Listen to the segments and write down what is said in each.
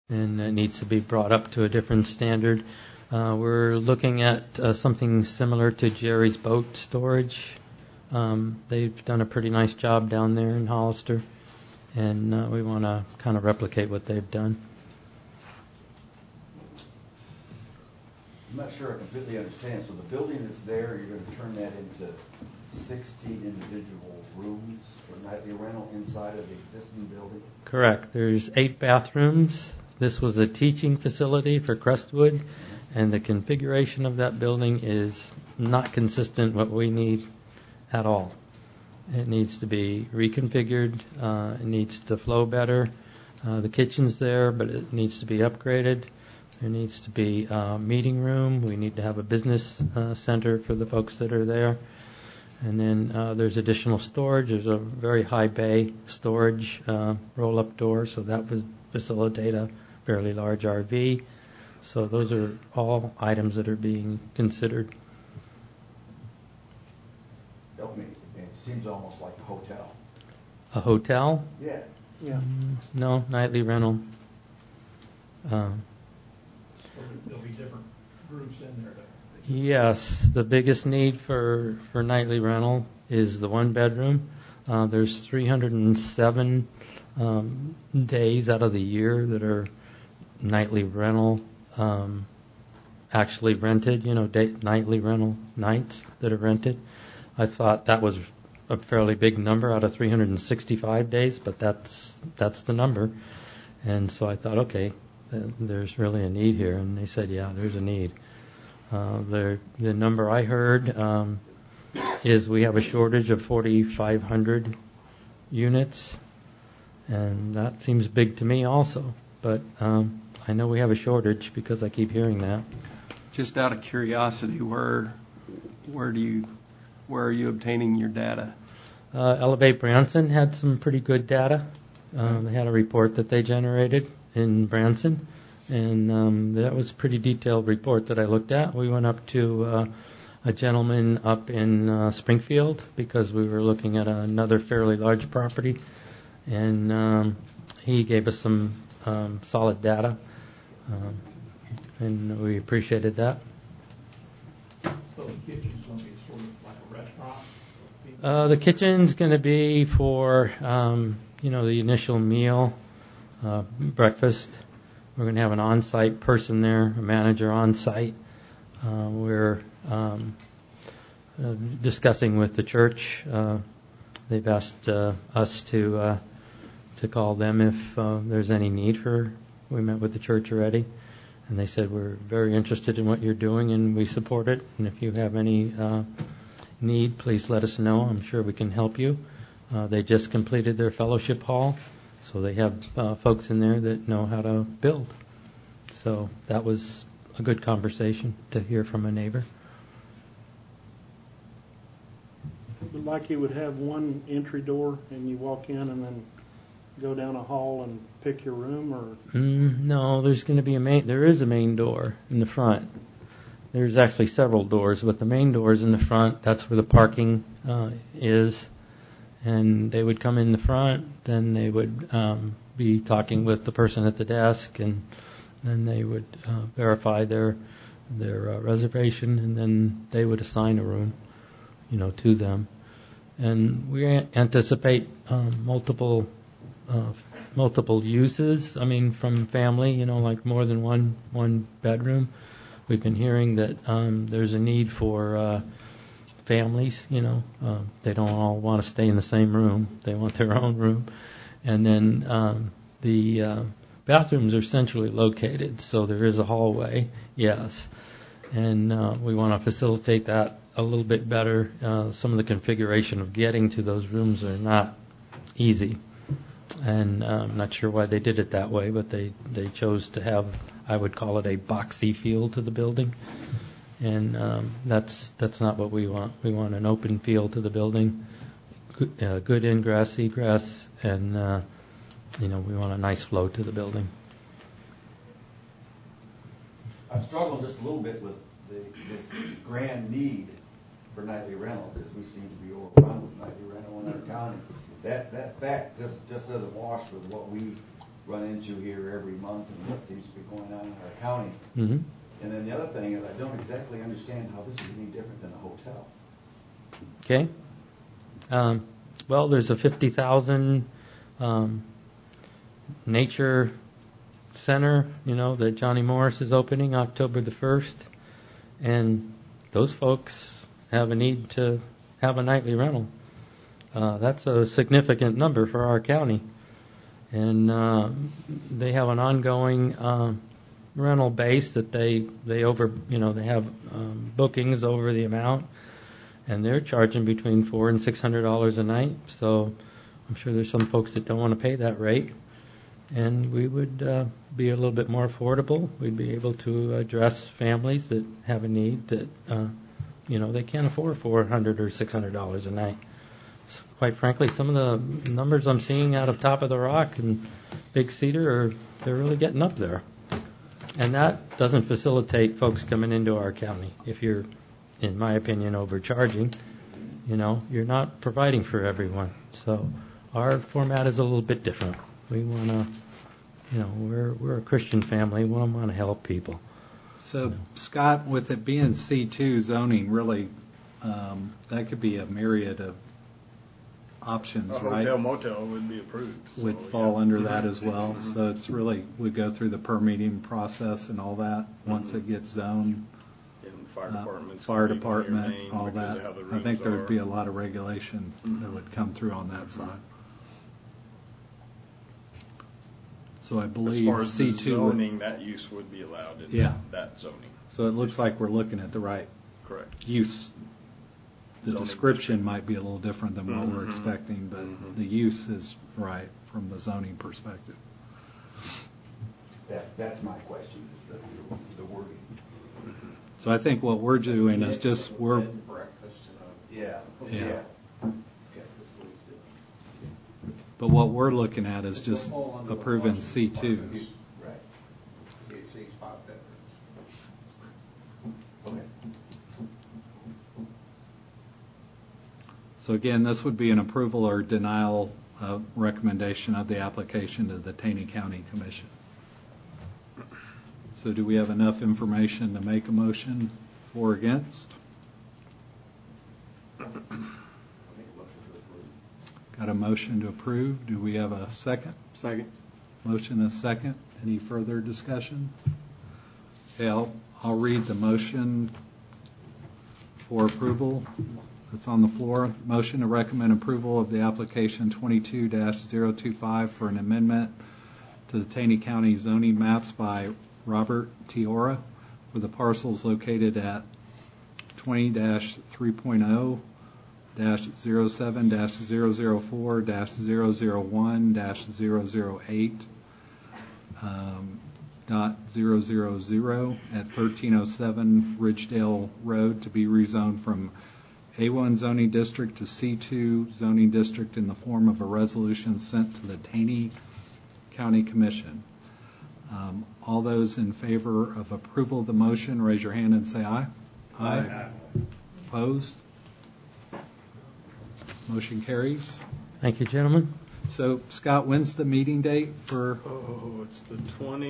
and it needs to be brought up to a different standard. We're looking at something similar to Jerry's Boat Storage. They've done a pretty nice job down there in Hollister, and we want to kind of replicate what they've done. I'm not sure I completely understand. So the building that's there, you're going to turn that into 60 individual rooms for nightly rental inside of the existing building? Correct. There's 8 bathrooms. This was a teaching facility for Crestwood, and the configuration of that building is not consistent with what we need at all. It needs to be reconfigured. It needs to flow better. The kitchen's there, but it needs to be upgraded. There needs to be a meeting room. We need to have a business center for the folks that are there. And then there's additional storage. There's a very high bay storage roll-up door, so that would facilitate a fairly large RV. So those are all items that are being considered. Help me. It seems almost like a hotel. A hotel? Yeah. Yeah. No, nightly rental. So there'll be different groups in there. Yes, the biggest need for nightly rental is the one bedroom. There's 307 days out of the year that are nightly rental, actually rented, nightly rental nights that are rented. I thought that was a fairly big number out of 365 days, but that's the number. And so I thought, okay, there's really a need here. And they said, yeah, there's a need. The number I heard is we have a shortage of 4,500 units, and that seems big to me also. But I know we have a shortage because I keep hearing that. Just out of curiosity, where are you obtaining your data? Elevate Branson had some pretty good data. They had a report that they generated in Branson. And that was a pretty detailed report that I looked at. We went up to a gentleman up in Springfield because we were looking at another fairly large property. And he gave us some solid data. And we appreciated that. So the kitchen's going to be sort of like a restaurant? The kitchen's going to be for, the initial meal, breakfast. We're going to have an on-site person there, a manager on-site. We're discussing with the church. They've asked us to call them if there's any need for. We met with the church already, and they said we're very interested in what you're doing and we support it. And if you have any need, please let us know. I'm sure we can help you. They just completed their fellowship hall. So they have folks in there that know how to build. So that was a good conversation to hear from a neighbor. Like you would have one entry door and you walk in and then go down a hall and pick your room, or? No, there's going to be there is a main door in the front. There's actually several doors, but the main door is in the front. That's where the parking is. And they would come in the front, then they would be talking with the person at the desk, and then they would verify their reservation, and then they would assign a room, to them. And we anticipate multiple uses. I mean, from family, like more than one bedroom. We've been hearing that there's a need for families, they don't all want to stay in the same room. They want their own room. And then the bathrooms are centrally located, so there is a hallway, yes. And we want to facilitate that a little bit better. Some of the configuration of getting to those rooms are not easy. And I'm not sure why they did it that way, but they chose to have, I would call it a boxy feel to the building. And that's not what we want. We want an open feel to the building, good ingress, egress, and we want a nice flow to the building. I'm struggling just a little bit with this grand need for nightly rental, because we seem to be overrun with nightly rental in our county. That fact just doesn't wash with what we run into here every month and what seems to be going on in our county. Mm-hmm. And then the other thing is I don't exactly understand how this is any different than a hotel. Okay. Well, there's a 50,000 nature center, that Johnny Morris is opening October the 1st. And those folks have a need to have a nightly rental. That's a significant number for our county. And they have an ongoing rental base that they have bookings over the amount, and they're charging between $400 and $600 a night. So I'm sure there's some folks that don't want to pay that rate, and we would be a little bit more affordable. We'd be able to address families that have a need that they can't afford $400 or $600 a night. So quite frankly, some of the numbers I'm seeing out of Top of the Rock and Big Cedar they're really getting up there. And that doesn't facilitate folks coming into our county. If you're, in my opinion, overcharging, you're not providing for everyone. So our format is a little bit different. We want to, we're a Christian family. We want to help people. So, Scott, with it being C2 zoning, really, that could be a myriad of options, A right? hotel motel would be approved. Would so, fall yeah. under that as well. So it's really, we go through the permitting process and all that once it gets zoned. And fire departments. Fire could be by your department, name all because that. of how the I think rooms there would be are. a lot of regulation that would come through on that side. So I As believe far as the C2 would, zoning, that use would be allowed in Yeah. that zoning. so it looks like we're looking at the right Correct. use. The Zoning description district. might be a little different than what we're Mhm. expecting, but Mhm. the use is right from the zoning perspective. That's my question, is the wording. So I think what we're doing is just, we're, Yeah. Yeah. Okay. but what we're looking at is just approving C2s. Right. It exceeds 5 bedrooms. Okay. So again, this would be an approval or denial recommendation of the application to the Taney County Commission. So do we have enough information to make a motion for or against? Got a motion to approve. Do we have a second? Second. Motion and a second. Any further discussion? Okay, I'll read the motion for approval. It's on the floor. Motion to recommend approval of the application 22-025 for an amendment to the Taney County zoning maps by Robert Tiora for the parcels located at 20-3.0, -007-004-001-008 .000 at 1307 Ridgedale Road to be rezoned from A1 zoning district to C2 zoning district in the form of a resolution sent to the Taney County Commission. All those in favor of approval of the motion, raise your hand and say aye. Aye. Opposed? Motion carries. Thank you, gentlemen. So, Scott, when's the meeting date for? Oh, it's the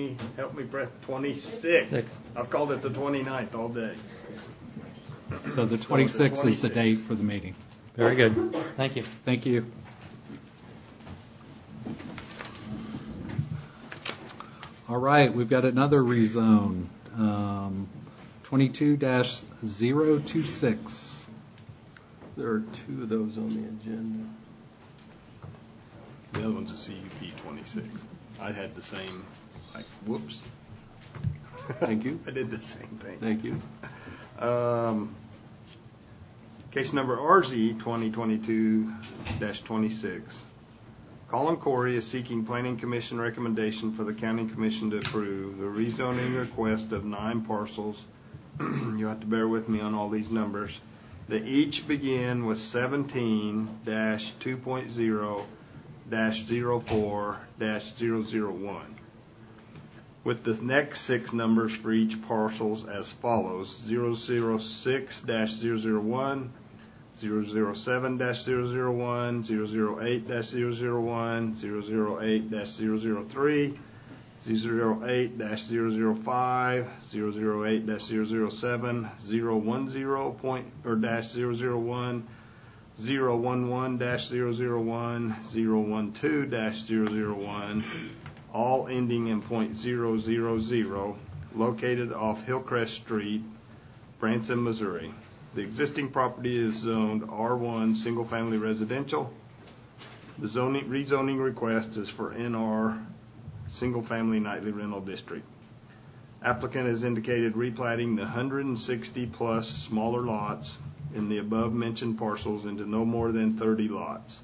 26th. I've called it the 29th all day. So the 26th is the date for the meeting. Very good. Thank you. Thank you. All right, we've got another rezone, 22-026. There are 2 of those on the agenda. The other one's a CUP 26. I had the same, whoops. Thank you. I did the same thing. Thank you. Case number RZ 2022-26. Colin Corey is seeking Planning Commission recommendation for the County Commission to approve the rezoning request of 9 parcels. You have to bear with me on all these numbers. They each begin with 17-2.0-04-001. With the next 6 numbers for each parcels as follows: 006-001, 007-001, 008-001, 008-003, 008-005, 008-007, 010.001, 011-001, 012-001, all ending in .000, located off Hillcrest Street, Branson, Missouri. The existing property is zoned R1 Single Family Residential. The rezoning request is for NR Single Family Nightly Rental District. Applicant has indicated replatting the 160 plus smaller lots in the above mentioned parcels into no more than 30 lots.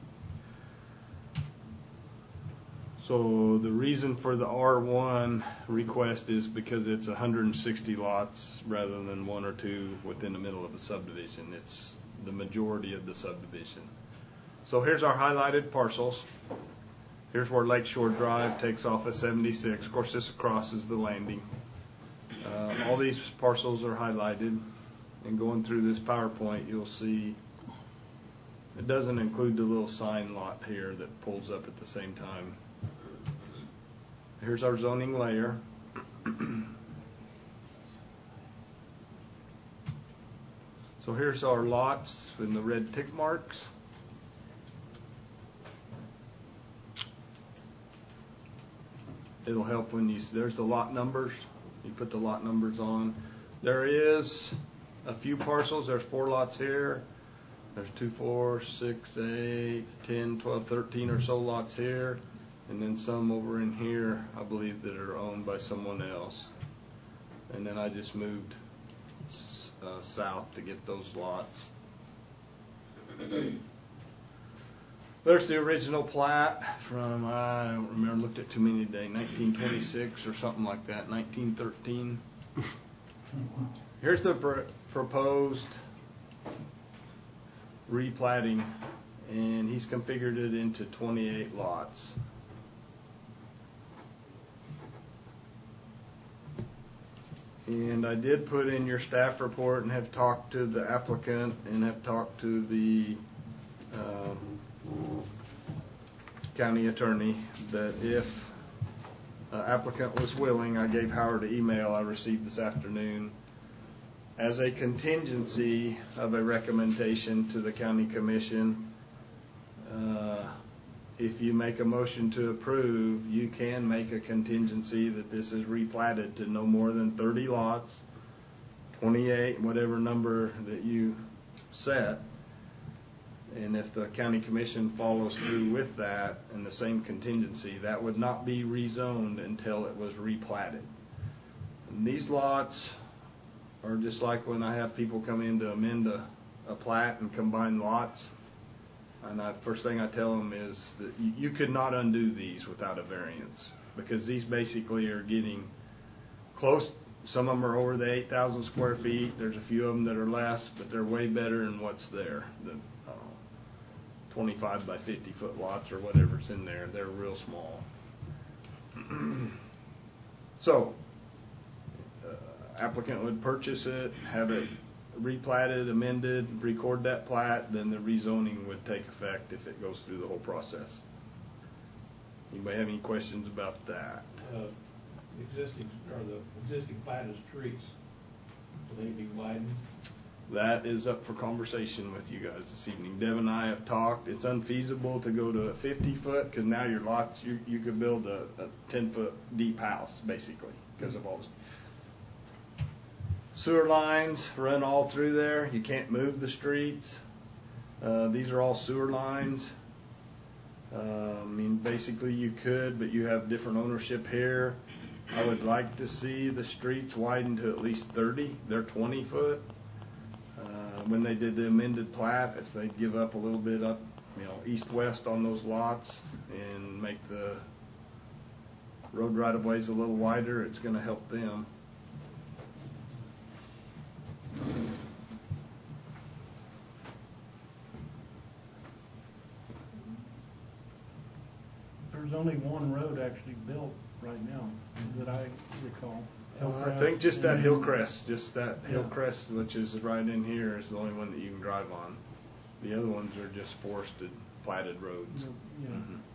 So the reason for the R1 request is because it's 160 lots rather than one or two within the middle of a subdivision. It's the majority of the subdivision. So here's our highlighted parcels. Here's where Lakeshore Drive takes off at 76. Of course, this crosses the landing. All these parcels are highlighted. And going through this PowerPoint, you'll see it doesn't include the little sign lot here that pulls up at the same time. Here's our zoning layer. So here's our lots in the red tick marks. It'll help when there's the lot numbers. You put the lot numbers on. There is a few parcels. There's 4 lots here. There's 2, 4, 6, 8, 10, 12, 13 or so lots here. And then some over in here, I believe, that are owned by someone else. And then I just moved south to get those lots. There's the original plat from, I don't remember, looked at too many today, 1926 or something like that, 1913. Here's the proposed replatting, and he's configured it into 28 lots. And I did put in your staff report and have talked to the applicant and have talked to the county attorney that if applicant was willing, I gave Howard an email I received this afternoon as a contingency of a recommendation to the county commission. If you make a motion to approve, you can make a contingency that this is replatted to no more than 30 lots, 28, whatever number that you set. And if the county commission follows through with that and the same contingency, that would not be rezoned until it was replatted. And these lots are just like when I have people come in to amend a plat and combine lots. And first thing I tell them is that you could not undo these without a variance, because these basically are getting close. Some of them are over the 8,000 square feet. There's a few of them that are less, but they're way better than what's there. The 25 by 50 foot lots or whatever's in there, they're real small. So, applicant would purchase it, have it replatted, amended, record that plat, then the rezoning would take effect if it goes through the whole process. Anybody have any questions about that? The existing platted streets, will they be widened? That is up for conversation with you guys this evening. Deb and I have talked. It's unfeasible to go to a 50 foot because now your lots, you could build a 10 foot deep house basically because of all this. Sewer lines run all through there. You can't move the streets. These are all sewer lines. I mean, basically you could, but you have different ownership here. I would like to see the streets widened to at least 30. They're 20 foot. When they did the amended plat, if they give up a little bit up, east-west on those lots and make the road right-of-ways a little wider, it's going to help them. There's only one road actually built right now that I recall. I think just that Hillcrest, Hillcrest, which is right in here, is the only one that you can drive on. The other ones are just forested, platted roads. Yeah. Mhm.